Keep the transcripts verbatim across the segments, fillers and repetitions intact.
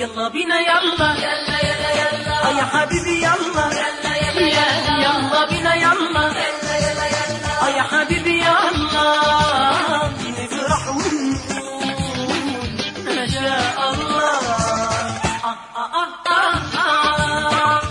يلا بينا يلا يلا يلا يلا يا حبيبي يلا يلا يلا يلا يلا بينا يلا يلا يلا يلا يا حبيبي يلا نفرح ونقول ما شاء الله. آه آه آه آه آه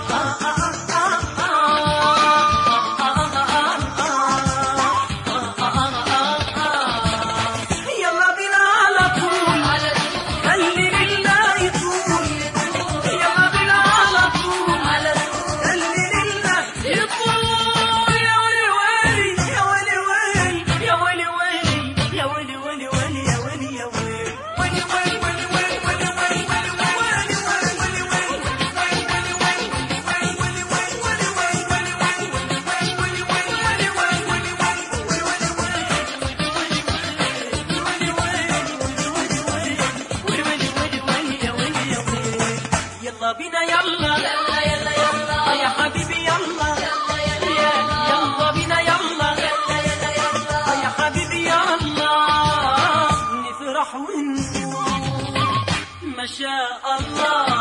يلا بينا يلا يلا يلا يلا يا حبيبي يلا يلا يلا يلا بينا يلا يلا يلا يلا يا حبيبي يلا نفرح ونقول ما شاء الله.